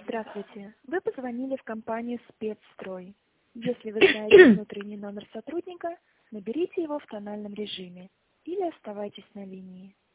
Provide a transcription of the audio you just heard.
Здравствуйте. Вы позвонили в компанию «Спецстрой». Если вы знаете внутренний номер сотрудника, наберите его в тональном режиме или оставайтесь на линии.